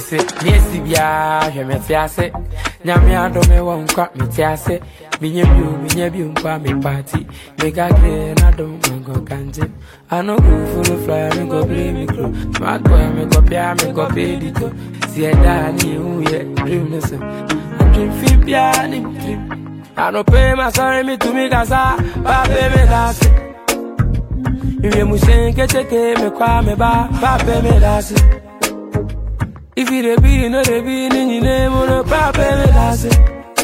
Listen, Nesibia, Jemetiase, Namia Dome won't cut me tiase. Minya me party. Make a clear, I don't go can't. I know go full of fly, me go play me crew. My boy, me go pay, me go pay the two. See a Danny, who yet dream listen. I dream Fibia, dream. I don't pay my sorry me to me, Gaza, Papa me that's it. If you must take me, cry me back, Papa me that's it. If you be, no, they be in your name, no, Papa me that's it.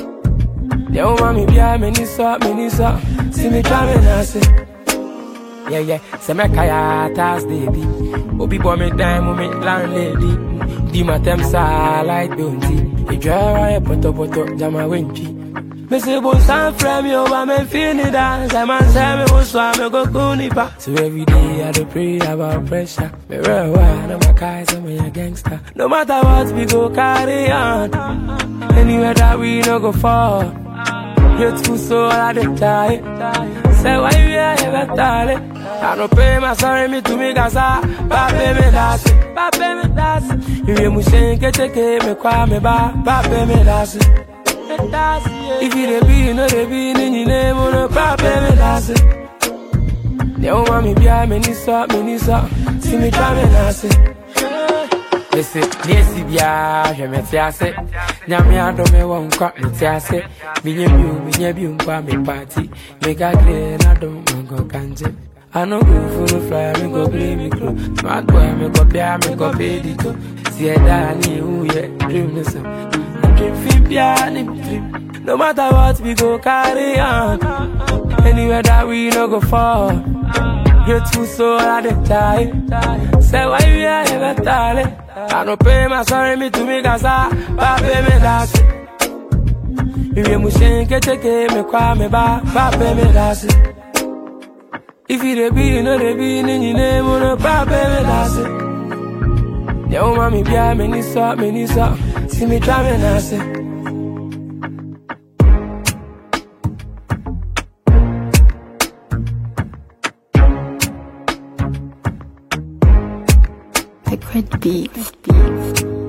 Yo, mommy, be a minisa, see me coming, I say. Yeah, say me kaya tas baby. Obi boy me time, me landlady. Di matemsa like don't see. You draw a poto, jama winchi. Me say bo san frame yo, but me feel it dance. I man say me go swam, me go kunipa. So every day I do pray about pressure. Me real one, I'm a guy, so me a gangster. No matter what, we go carry on. Anywhere that we no go fall. Youthful soul at the time. Say why you ever tell I don't pay my sorry me to me Gaza. Papa me that's it. If you must take me cry me back. Papa me that's it. If you be, no they be in your name, no Papa me that's it. Yo mommy be a minisa, see me coming that's it. Listen, Nesibia, Jemetiase, Namia Dome won't cut me tiase. Minya me party. Make a clear, I don't go can't. I know go full of fly, me go play me crew. My boy, me go pay, me go pay the two. See a Danny, who yet dream listen. Dream Fibia, dream. No matter what, we go carry on. Anywhere that we no go fall. Youthful soul at the time. Say why you ever tell I don't pay my sorry me to me Gaza. Papa me that's it. If you must take me cry me back. Papa me that's it. If you be, no they be in your name, no Papa me that's it. Yo mommy be a minisa, see me coming that's it. Liquid beats.